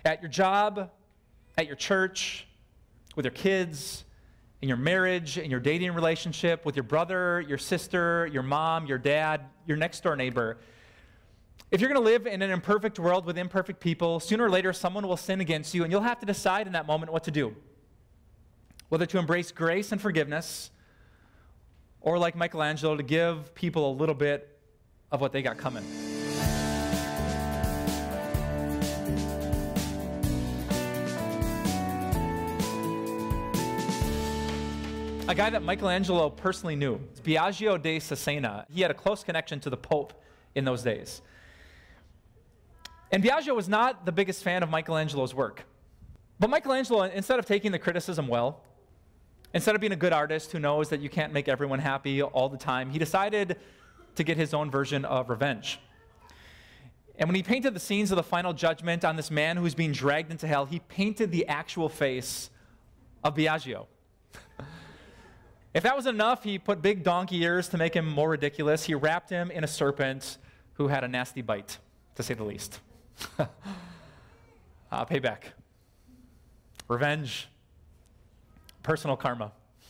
At your job, at your church, with your kids, in your marriage, in your dating relationship, with your brother, your sister, your mom, your dad, your next door neighbor. If you're going to live in an imperfect world with imperfect people, sooner or later someone will sin against you, and you'll have to decide in that moment what to do. Whether to embrace grace and forgiveness, or like Michelangelo, to give people a little bit of what they got coming. A guy that Michelangelo personally knew, Biagio da Cesena. He had a close connection to the Pope in those days. And Biagio was not the biggest fan of Michelangelo's work. But Michelangelo, instead of taking the criticism well, instead of being a good artist who knows that you can't make everyone happy all the time, he decided to get his own version of revenge. And when he painted the scenes of the final judgment on this man who was being dragged into hell, he painted the actual face of Biagio. If that was enough, he put big donkey ears to make him more ridiculous. He wrapped him in a serpent who had a nasty bite, to say the least. Payback. Revenge. Personal karma.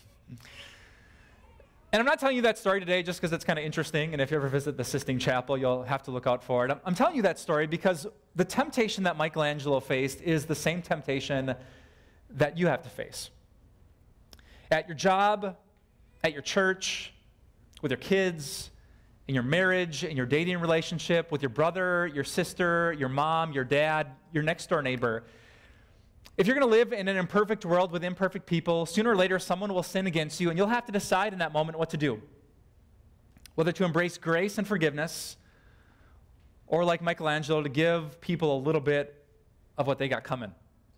And I'm not telling you that story today just because it's kind of interesting, and if you ever visit the Sistine Chapel, you'll have to look out for it. I'm telling you that story because the temptation that Michelangelo faced is the same temptation that you have to face. At your job, at your church, with your kids, in your marriage, in your dating relationship, with your brother, your sister, your mom, your dad, your next door neighbor. If you're going to live in an imperfect world with imperfect people, sooner or later someone will sin against you, and you'll have to decide in that moment what to do. Whether to embrace grace and forgiveness, or like Michelangelo, to give people a little bit of what they got coming.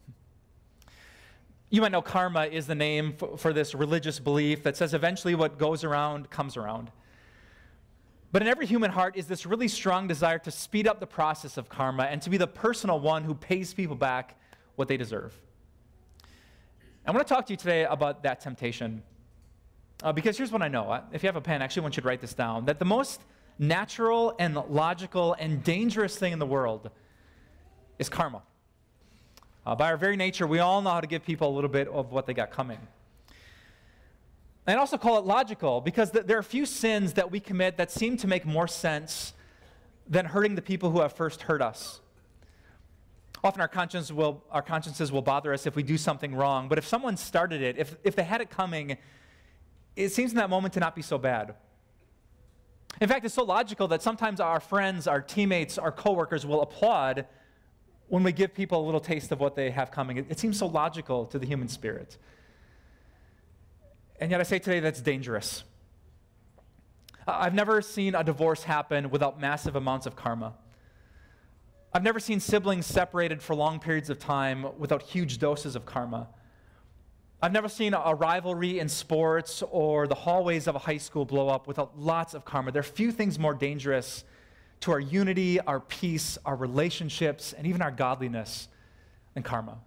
You might know karma is the name for this religious belief that says eventually what goes around comes around. But in every human heart is this really strong desire to speed up the process of karma and to be the personal one who pays people back what they deserve. I want to talk to you today about that temptation. Because here's what I know. If you have a pen, I actually want you to write this down. That the most natural and logical and dangerous thing in the world is karma. By our very nature, we all know how to give people a little bit of what they got coming. And I also call it logical because there are few sins that we commit that seem to make more sense than hurting the people who have first hurt us. Often our consciences will bother us if we do something wrong, but if someone started it, if they had it coming, it seems in that moment to not be so bad. In fact, it's so logical that sometimes our friends, our teammates, our coworkers will applaud when we give people a little taste of what they have coming. It seems so logical to the human spirit. And yet I say today that's dangerous. I've never seen a divorce happen without massive amounts of karma. I've never seen siblings separated for long periods of time without huge doses of karma. I've never seen a rivalry in sports or the hallways of a high school blow up without lots of karma. There are few things more dangerous to our unity, our peace, our relationships, and even our godliness than karma.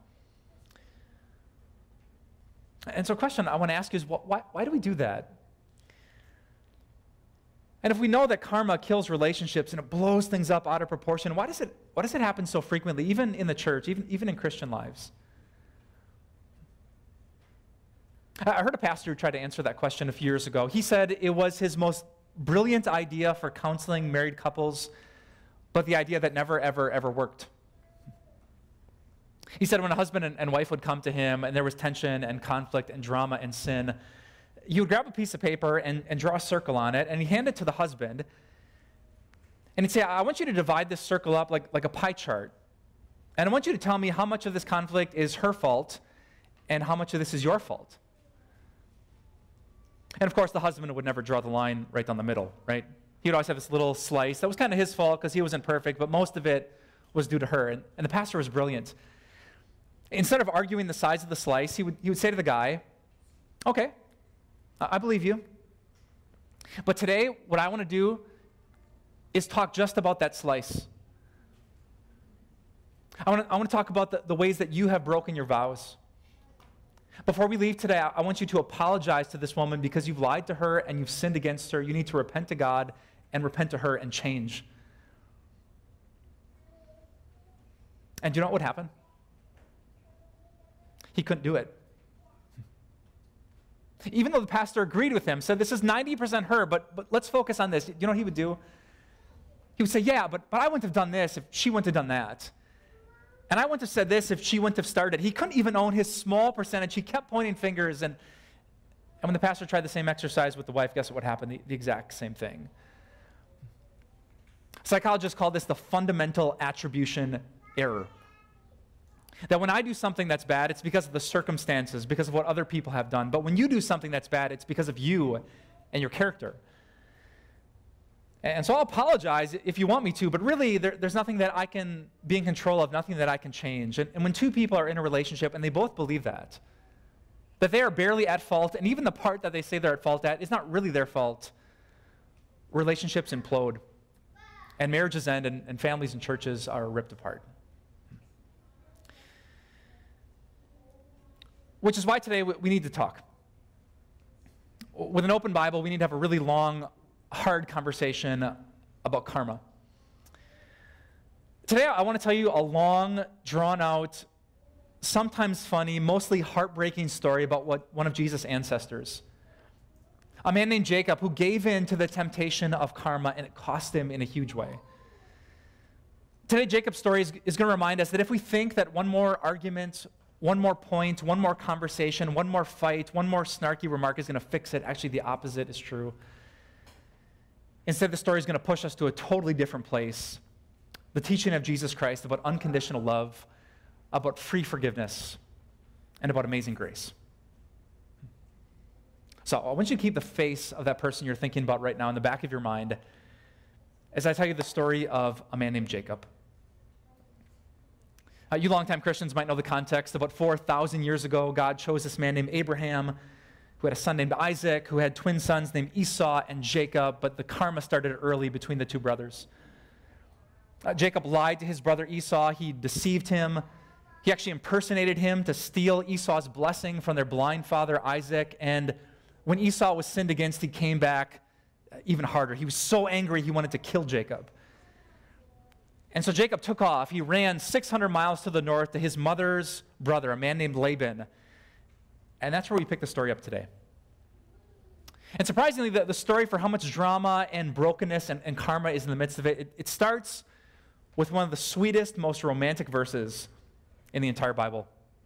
And so a question I want to ask you is, why do we do that? And if we know that karma kills relationships and it blows things up out of proportion, why does it happen so frequently, even in the church, even in Christian lives? I heard a pastor who tried to answer that question a few years ago. He said it was his most brilliant idea for counseling married couples, but the idea that never, ever, ever worked. He said when a husband and wife would come to him and there was tension and conflict and drama and sin, he would grab a piece of paper and draw a circle on it, and he'd hand it to the husband, and he'd say, I want you to divide this circle up like a pie chart, and I want you to tell me how much of this conflict is her fault and how much of this is your fault. And of course, the husband would never draw the line right down the middle, right? He would always have this little slice. That was kind of his fault because he wasn't perfect, but most of it was due to her. And the pastor was brilliant. Instead of arguing the size of the slice, he would say to the guy, okay, I believe you. But today, what I want to do is talk just about that slice. I want to talk about the ways that you have broken your vows. Before we leave today, I want you to apologize to this woman because you've lied to her and you've sinned against her. You need to repent to God and repent to her and change. And do you know what would happen? He couldn't do it. Even though the pastor agreed with him, said this is 90% her, but let's focus on this. You know what he would do? He would say, yeah, but I wouldn't have done this if she wouldn't have done that. And I wouldn't have said this if she wouldn't have started. He couldn't even own his small percentage. He kept pointing fingers. And when the pastor tried the same exercise with the wife, guess what happened? The exact same thing. Psychologists call this the fundamental attribution error. That when I do something that's bad, it's because of the circumstances, because of what other people have done. But when you do something that's bad, it's because of you and your character. And so I'll apologize if you want me to, but really there's nothing that I can be in control of, nothing that I can change. And when two people are in a relationship and they both believe that they are barely at fault, and even the part that they say they're at fault at is not really their fault, relationships implode, and marriages end, and families and churches are ripped apart. Which is why today we need to talk. With an open Bible, we need to have a really long, hard conversation about karma. Today, I want to tell you a long, drawn-out, sometimes funny, mostly heartbreaking story about one of Jesus' ancestors. A man named Jacob who gave in to the temptation of karma, and it cost him in a huge way. Today, Jacob's story is going to remind us that if we think that one more argument, one more point, one more conversation, one more fight, one more snarky remark is going to fix it, actually the opposite is true. Instead, the story is going to push us to a totally different place. The teaching of Jesus Christ about unconditional love, about free forgiveness, and about amazing grace. So I want you to keep the face of that person you're thinking about right now in the back of your mind as I tell you the story of a man named Jacob. You longtime Christians might know the context. About 4,000 years ago, God chose this man named Abraham, who had a son named Isaac, who had twin sons named Esau and Jacob, but the karma started early between the two brothers. Jacob lied to his brother Esau. He deceived him. He actually impersonated him to steal Esau's blessing from their blind father Isaac. And when Esau was sinned against, he came back even harder. He was so angry he wanted to kill Jacob. And so Jacob took off. He ran 600 miles to the north to his mother's brother, a man named Laban. And that's where we pick the story up today. And surprisingly, the story for how much drama and brokenness and karma is in the midst of it, it starts with one of the sweetest, most romantic verses in the entire Bible.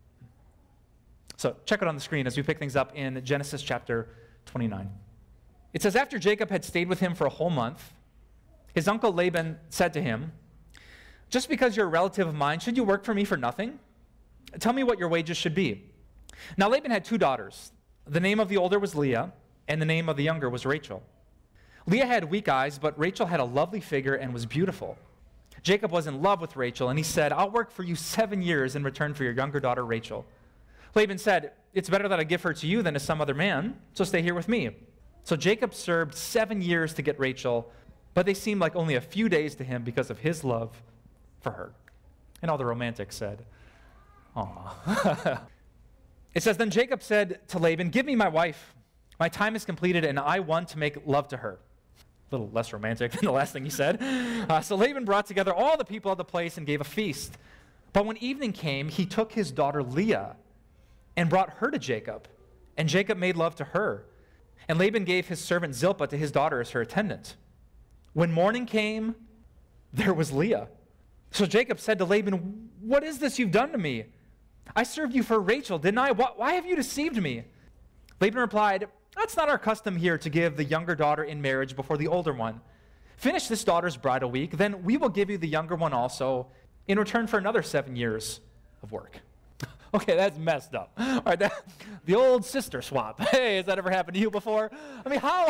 So check it on the screen as we pick things up in Genesis chapter 29. It says, after Jacob had stayed with him for a whole month, his uncle Laban said to him, just because you're a relative of mine, should you work for me for nothing? Tell me what your wages should be. Now Laban had two daughters. The name of the older was Leah, and the name of the younger was Rachel. Leah had weak eyes, but Rachel had a lovely figure and was beautiful. Jacob was in love with Rachel, and he said, I'll work for you 7 years in return for your younger daughter Rachel. Laban said, it's better that I give her to you than to some other man, so stay here with me. So Jacob served 7 years to get Rachel, but they seemed like only a few days to him because of his love for her. And all the romantics said, aw. It says, then Jacob said to Laban, give me my wife. My time is completed, and I want to make love to her. A little less romantic than the last thing he said. So Laban brought together all the people of the place and gave a feast. But when evening came, he took his daughter Leah and brought her to Jacob. And Jacob made love to her. And Laban gave his servant Zilpah to his daughter as her attendant. When morning came, there was Leah. So Jacob said to Laban, what is this you've done to me? I served you for Rachel, didn't I? Why have you deceived me? Laban replied, that's not our custom here to give the younger daughter in marriage before the older one. Finish this daughter's bridal week, then we will give you the younger one also in return for another 7 years of work. Okay, that's messed up. All right, the old sister swap. Hey, has that ever happened to you before? I mean, how?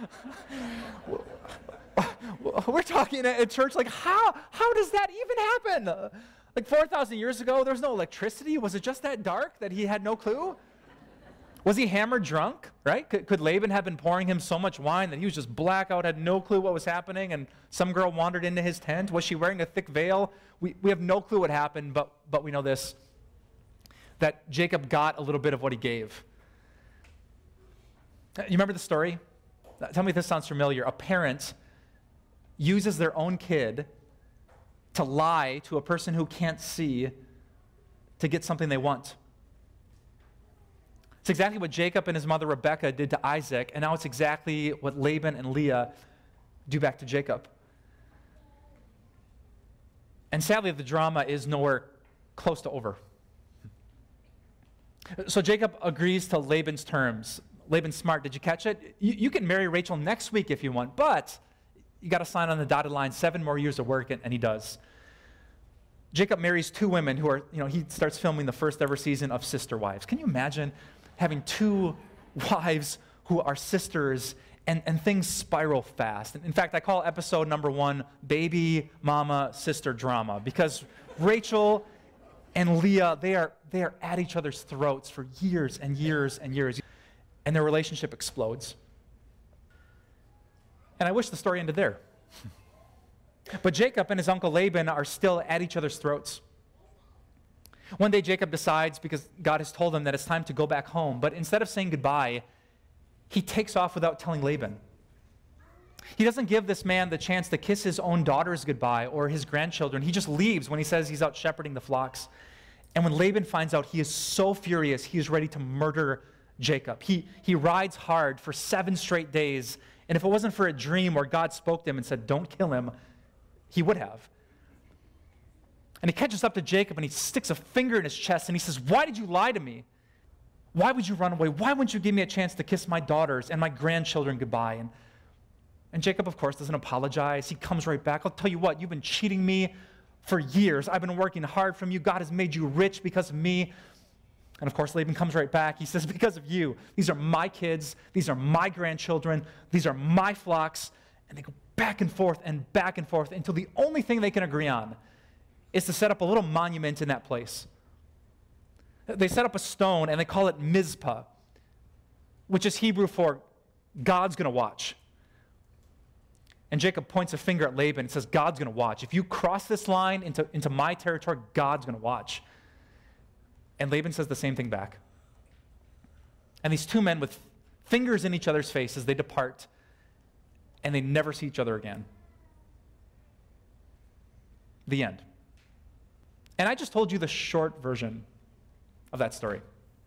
We're talking at church, like, how does that even happen? Like 4,000 years ago, there was no electricity. Was it just that dark that he had no clue? Was he hammered drunk, right? Could Laban have been pouring him so much wine that he was just blackout, had no clue what was happening, and some girl wandered into his tent? Was she wearing a thick veil? We have no clue what happened, but we know this, that Jacob got a little bit of what he gave. You remember the story? Tell me if this sounds familiar. A parent uses their own kid to lie to a person who can't see to get something they want. It's exactly what Jacob and his mother Rebekah did to Isaac, and now it's exactly what Laban and Leah do back to Jacob. And sadly, the drama is nowhere close to over. So Jacob agrees to Laban's terms. Laban's smart. Did you catch it? You can marry Rachel next week if you want, but you got to sign on the dotted line 7 more years of work, and he does. Jacob marries 2 women who are, he starts filming the first ever season of Sister Wives. Can you imagine having 2 wives who are sisters, and things spiral fast? In fact, I call episode number 1 Baby Mama Sister Drama, because Rachel and Leah, they are at each other's throats for years and years and years, and their relationship explodes. And I wish the story ended there. But Jacob and his uncle Laban are still at each other's throats. One day Jacob decides, because God has told him that it's time to go back home, but instead of saying goodbye, he takes off without telling Laban. He doesn't give this man the chance to kiss his own daughters goodbye or his grandchildren. He just leaves when he says he's out shepherding the flocks. And when Laban finds out, he is so furious, he is ready to murder Jacob. He rides hard for 7 straight days, and if it wasn't for a dream where God spoke to him and said, don't kill him, he would have. And he catches up to Jacob and he sticks a finger in his chest and he says, why did you lie to me? Why would you run away? Why wouldn't you give me a chance to kiss my daughters and my grandchildren goodbye? And Jacob, of course, doesn't apologize. He comes right back. I'll tell you what, you've been cheating me for years. I've been working hard from you. God has made you rich because of me. And of course, Laban comes right back. He says, because of you. These are my kids. These are my grandchildren. These are my flocks. And they go back and forth until the only thing they can agree on is to set up a little monument in that place. They set up a stone and they call it Mizpah, which is Hebrew for God's going to watch. And Jacob points a finger at Laban and says, God's going to watch. If you cross this line into my territory, God's going to watch. And Laban says the same thing back. And these 2 men with fingers in each other's faces, they depart, and they never see each other again. The end. And I just told you the short version of that story.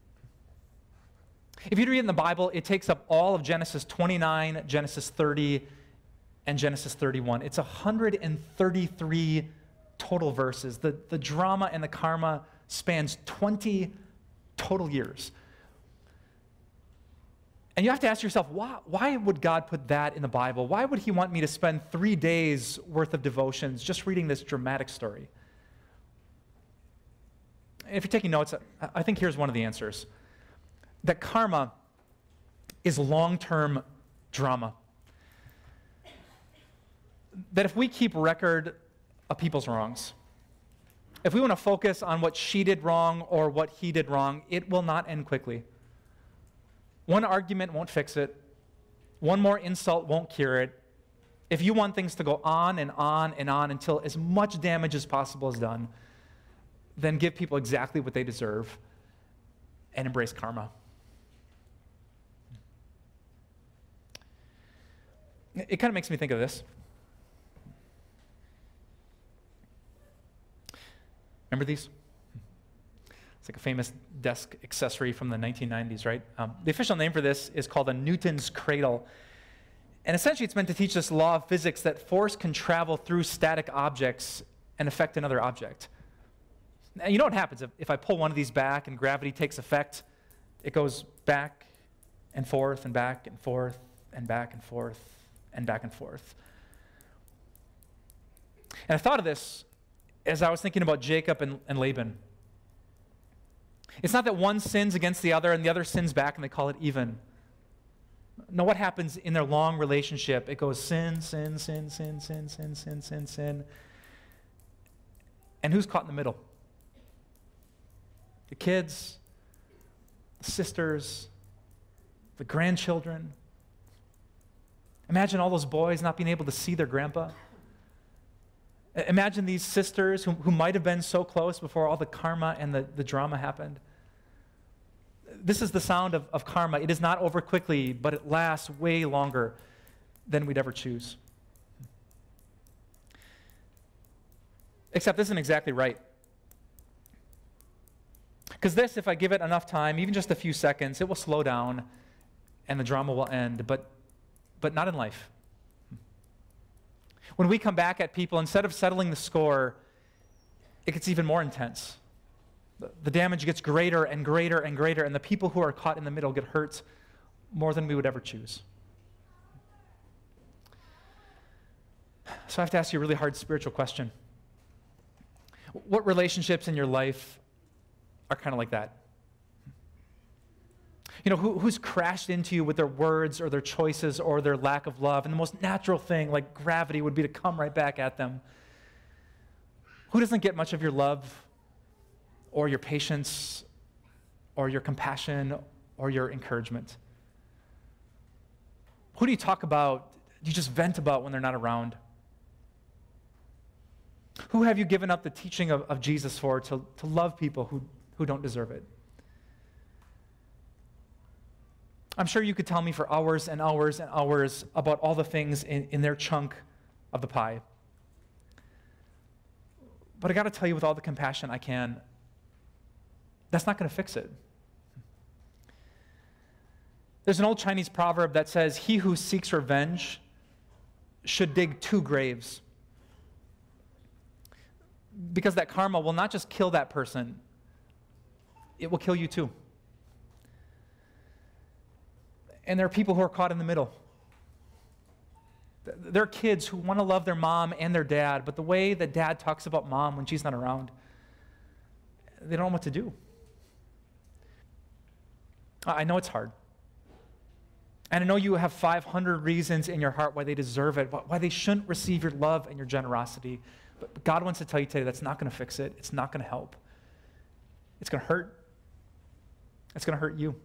If you read it in the Bible, it takes up all of Genesis 29, Genesis 30, and Genesis 31. It's 133 total verses. The drama and the karma spans 20 total years. And you have to ask yourself, why would God put that in the Bible? Why would he want me to spend 3 days worth of devotions just reading this dramatic story? If you're taking notes, I think here's one of the answers. That karma is long-term drama. That if we keep record of people's wrongs, if we want to focus on what she did wrong or what he did wrong, it will not end quickly. One argument won't fix it. One more insult won't cure it. If you want things to go on and on and on until as much damage as possible is done, then give people exactly what they deserve and embrace karma. It kind of makes me think of this. Remember these? It's like a famous desk accessory from the 1990s, right? The official name for this is called a Newton's cradle. And essentially it's meant to teach this law of physics that force can travel through static objects and affect another object. Now, you know what happens if I pull one of these back and gravity takes effect? It goes back and forth and back and forth and back and forth and back and forth. And I thought of this as I was thinking about Jacob and Laban. It's not that one sins against the other and the other sins back and they call it even. No, what happens in their long relationship? It goes sin, sin, sin, sin, sin, sin, sin, sin, sin. And who's caught in the middle? The kids, the sisters, the grandchildren. Imagine all those boys not being able to see their grandpa. Imagine these sisters who might have been so close before all the karma and the drama happened. This is the sound of karma. It is not over quickly, but it lasts way longer than we'd ever choose. Except this isn't exactly right. Because this, if I give it enough time, even just a few seconds, it will slow down and the drama will end, but not in life. When we come back at people, instead of settling the score, it gets even more intense. The damage gets greater and greater and greater, and the people who are caught in the middle get hurt more than we would ever choose. So I have to ask you a really hard spiritual question. What relationships in your life are kind of like that? You know, who's crashed into you with their words or their choices or their lack of love? And the most natural thing, like gravity, would be to come right back at them. Who doesn't get much of your love or your patience or your compassion or your encouragement? Who do you talk about, you just vent about when they're not around? Who have you given up the teaching of Jesus for to love people who don't deserve it? I'm sure you could tell me for hours and hours and hours about all the things in their chunk of the pie. But I got to tell you with all the compassion I can, that's not going to fix it. There's an old Chinese proverb that says, "He who seeks revenge should dig 2 graves." Because that karma will not just kill that person, it will kill you too. And there are people who are caught in the middle. There are kids who want to love their mom and their dad, but the way that dad talks about mom when she's not around, they don't know what to do. I know it's hard. And I know you have 500 reasons in your heart why they deserve it, why they shouldn't receive your love and your generosity. But God wants to tell you today that's not going to fix it. It's not going to help. It's going to hurt. It's going to hurt you.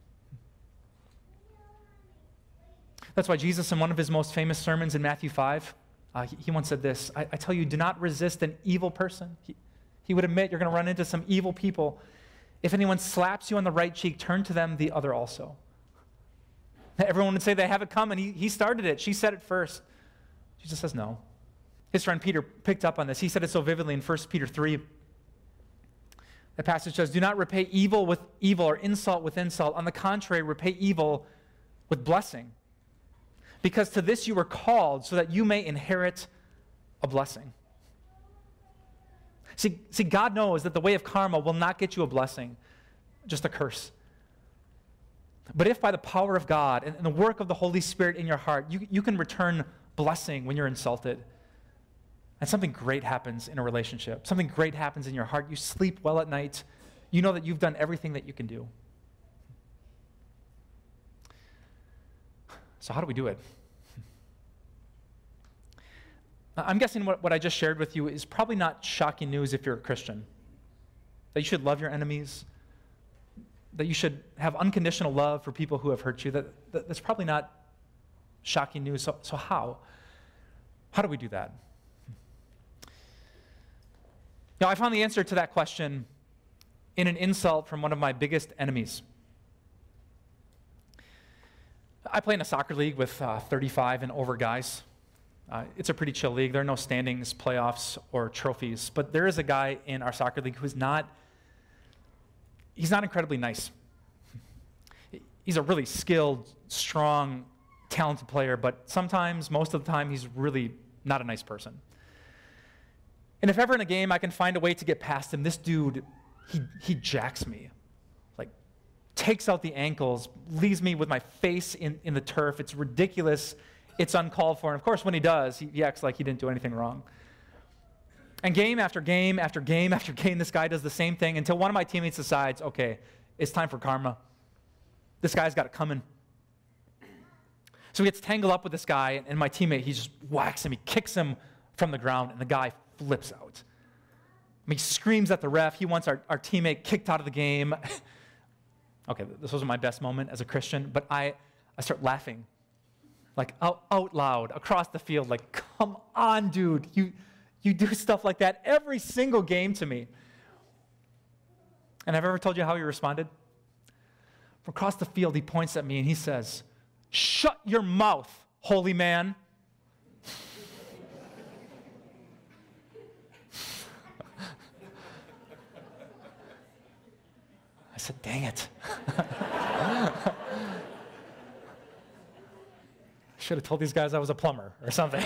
That's why Jesus, in one of his most famous sermons in Matthew 5, he once said this, I tell you, do not resist an evil person. He would admit you're going to run into some evil people. If anyone slaps you on the right cheek, turn to them the other also. Everyone would say they have it coming. He started it. She said it first. Jesus says no. His friend Peter picked up on this. He said it so vividly in 1 Peter 3. The passage says, do not repay evil with evil or insult with insult. On the contrary, repay evil with blessing. Because to this you were called, so that you may inherit a blessing. See, God knows that the way of karma will not get you a blessing, just a curse. But if by the power of God and the work of the Holy Spirit in your heart, you can return blessing when you're insulted, and something great happens in a relationship, something great happens in your heart, you sleep well at night, you know that you've done everything that you can do. So how do we do it? I'm guessing what I just shared with you is probably not shocking news if you're a Christian. That you should love your enemies, that you should have unconditional love for people who have hurt you. That's probably not shocking news. So how? How do we do that? Now, I found the answer to that question in an insult from one of my biggest enemies. I play in a soccer league with 35 and over guys. It's a pretty chill league. There are no standings, playoffs, or trophies. But there is a guy in our soccer league who's not incredibly nice. He's a really skilled, strong, talented player, but sometimes, most of the time, he's really not a nice person. And if ever in a game I can find a way to get past him, this dude, he jacks me. Like, takes out the ankles, leaves me with my face in the turf. It's ridiculous. It's uncalled for. And of course, when he does, he acts like he didn't do anything wrong. And game after game after game after game, this guy does the same thing until one of my teammates decides, okay, it's time for karma. This guy's got it coming. So he gets tangled up with this guy, and my teammate, he just whacks him. He kicks him from the ground, and the guy flips out. He screams at the ref. He wants our teammate kicked out of the game. Okay, this wasn't my best moment as a Christian, but I start laughing. Like out loud, across the field, like, come on, dude. You do stuff like that every single game to me. And I've ever told you how he responded? From across the field, he points at me and he says, "Shut your mouth, holy man." I said, dang it. Should have told these guys I was a plumber or something.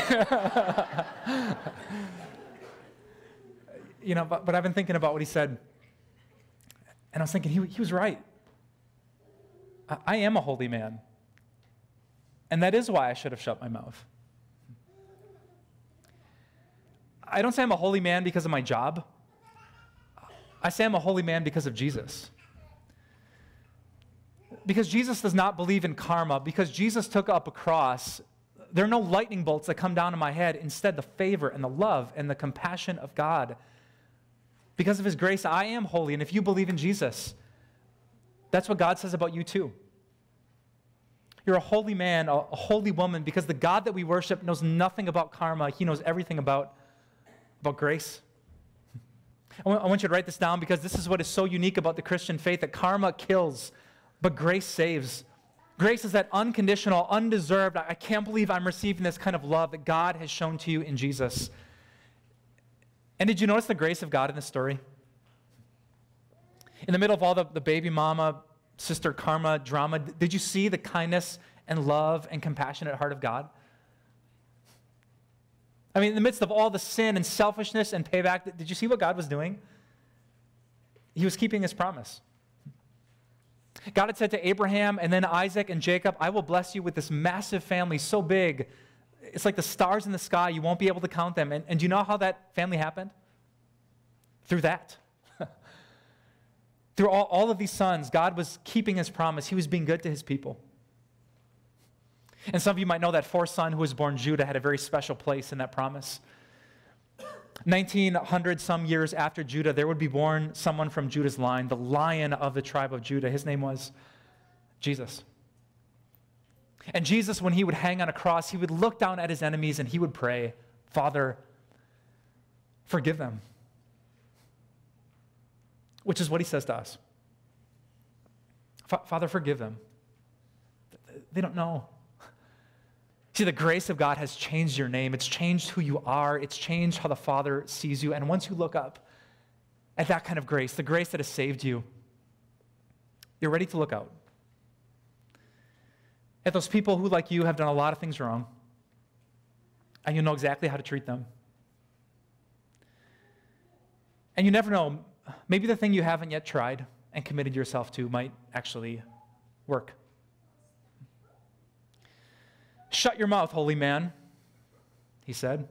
But I've been thinking about what he said, and I was thinking he was right. I am a holy man, and that is why I should have shut my mouth. I don't say I'm a holy man because of my job. I say I'm a holy man because of Jesus. Because Jesus does not believe in karma, because Jesus took up a cross, there are no lightning bolts that come down on my head. Instead, the favor and the love and the compassion of God. Because of his grace, I am holy. And if you believe in Jesus, that's what God says about you too. You're a holy man, a holy woman, because the God that we worship knows nothing about karma. He knows everything about grace. I want you to write this down, because this is what is so unique about the Christian faith, that karma kills, but grace saves. Grace is that unconditional, undeserved, I can't believe I'm receiving this kind of love that God has shown to you in Jesus. And did you notice the grace of God in this story? In the middle of all the baby mama, sister karma drama, did you see the kindness and love and compassionate heart of God? I mean, in the midst of all the sin and selfishness and payback, did you see what God was doing? He was keeping his promise. God had said to Abraham and then Isaac and Jacob, I will bless you with this massive family so big, it's like the stars in the sky, you won't be able to count them. And do you know how that family happened? Through that. Through all of these sons, God was keeping his promise. He was being good to his people. And some of you might know that fourth son who was born Judah had a very special place in that promise. 1900 some years after Judah, there would be born someone from Judah's line, the Lion of the tribe of Judah. His name was Jesus. And Jesus, when he would hang on a cross, he would look down at his enemies and he would pray, Father, forgive them. Which is what he says to us. Father, forgive them. They don't know. See, the grace of God has changed your name. It's changed who you are. It's changed how the Father sees you. And once you look up at that kind of grace, the grace that has saved you, you're ready to look out at those people who, like you, have done a lot of things wrong, and you know exactly how to treat them. And you never know, maybe the thing you haven't yet tried and committed yourself to might actually work. Shut your mouth, holy man, he said.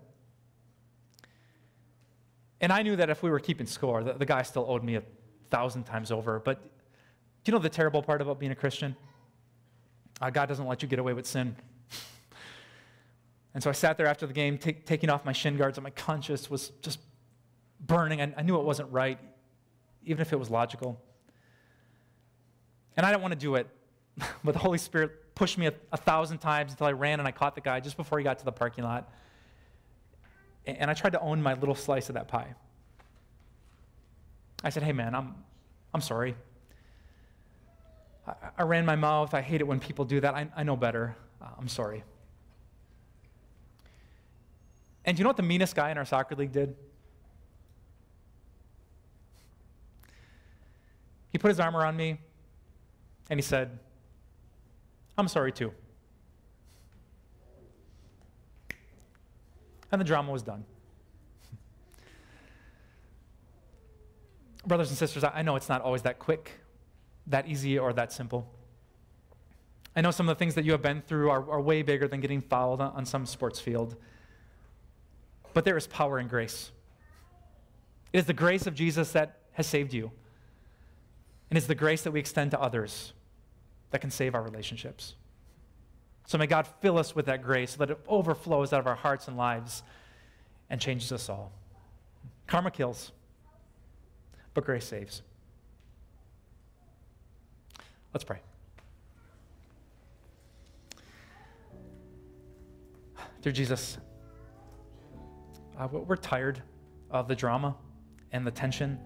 And I knew that if we were keeping score, the guy still owed me 1,000 times over. But do you know the terrible part about being a Christian? God doesn't let you get away with sin. And so I sat there after the game, taking off my shin guards, and my conscience was just burning. I knew it wasn't right, even if it was logical. And I didn't want to do it, but the Holy Spirit pushed me 1,000 times until I ran and I caught the guy just before he got to the parking lot. And I tried to own my little slice of that pie. I said, hey man, I'm sorry. I ran my mouth. I hate it when people do that. I know better. I'm sorry. And do you know what the meanest guy in our soccer league did? He put his arm around me and he said, I'm sorry too. And the drama was done. Brothers and sisters, I know it's not always that quick, that easy, or that simple. I know some of the things that you have been through are way bigger than getting fouled on some sports field. But there is power in grace. It is the grace of Jesus that has saved you. And it's the grace that we extend to others that can save our relationships. So may God fill us with that grace so that it overflows out of our hearts and lives and changes us all. Karma kills, but grace saves. Let's pray. Dear Jesus, we're tired of the drama and the tension.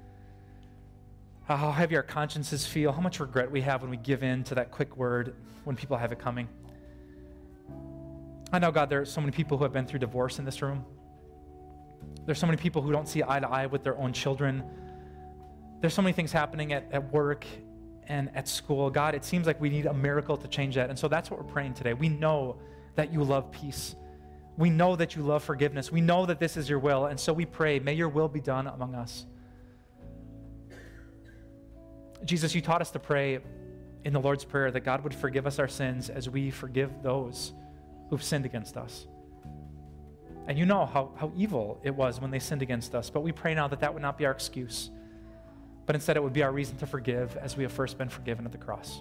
How heavy our consciences feel, how much regret we have when we give in to that quick word when people have it coming. I know, God, there are so many people who have been through divorce in this room. There's so many people who don't see eye to eye with their own children. There's so many things happening at work and at school. God, it seems like we need a miracle to change that. And so that's what we're praying today. We know that you love peace. We know that you love forgiveness. We know that this is your will. And so we pray, may your will be done among us. Jesus, you taught us to pray in the Lord's Prayer that God would forgive us our sins as we forgive those who've sinned against us. And you know how evil it was when they sinned against us. But we pray now that that would not be our excuse, but instead it would be our reason to forgive as we have first been forgiven at the cross.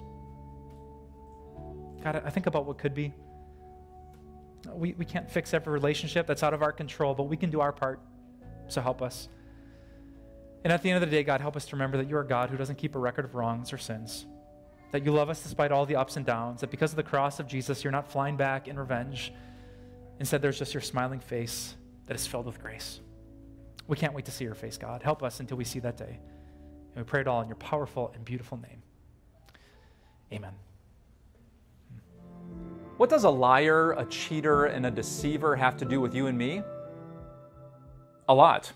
God, I think about what could be. We can't fix every relationship that's out of our control, but we can do our part, so help us. And at the end of the day, God, help us to remember that you are God who doesn't keep a record of wrongs or sins, that you love us despite all the ups and downs, that because of the cross of Jesus, you're not flying back in revenge. Instead, there's just your smiling face that is filled with grace. We can't wait to see your face, God. Help us until we see that day. And we pray it all in your powerful and beautiful name. Amen. What does a liar, a cheater, and a deceiver have to do with you and me? A lot.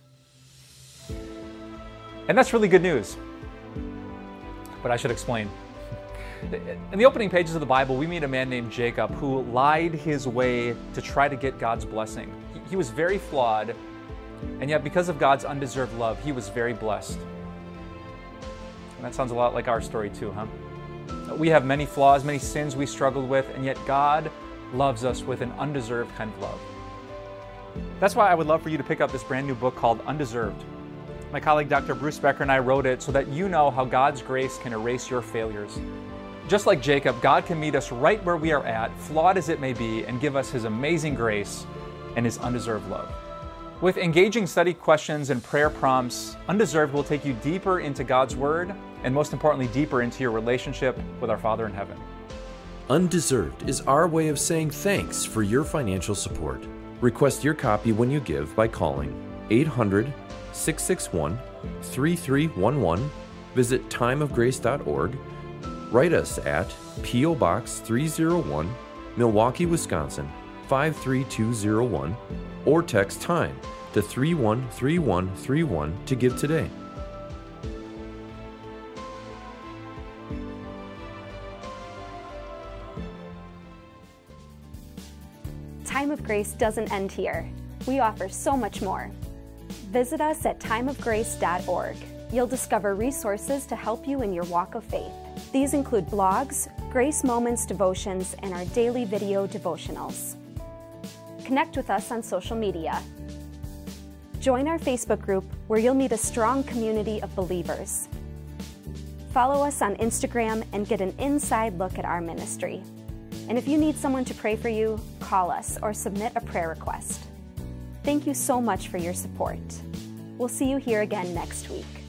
And that's really good news. But I should explain. In the opening pages of the Bible, we meet a man named Jacob who lied his way to try to get God's blessing. He was very flawed, and yet because of God's undeserved love, he was very blessed. And that sounds a lot like our story too, huh? We have many flaws, many sins we struggled with, and yet God loves us with an undeserved kind of love. That's why I would love for you to pick up this brand new book called Undeserved. My colleague Dr. Bruce Becker and I wrote it so that you know how God's grace can erase your failures. Just like Jacob, God can meet us right where we are at, flawed as it may be, and give us his amazing grace and his undeserved love. With engaging study questions and prayer prompts, Undeserved will take you deeper into God's Word, and most importantly, deeper into your relationship with our Father in heaven. Undeserved is our way of saying thanks for your financial support. Request your copy when you give by calling 800-661-3311, visit timeofgrace.org, write us at P.O. Box 301, Milwaukee, Wisconsin 53201, or text TIME to 313131 to give today. Time of Grace doesn't end here. We offer so much more. Visit us at timeofgrace.org. You'll discover resources to help you in your walk of faith. These include blogs, Grace Moments devotions, and our daily video devotionals. Connect with us on social media. Join our Facebook group where you'll meet a strong community of believers. Follow us on Instagram and get an inside look at our ministry. And if you need someone to pray for you, call us or submit a prayer request. Thank you so much for your support. We'll see you here again next week.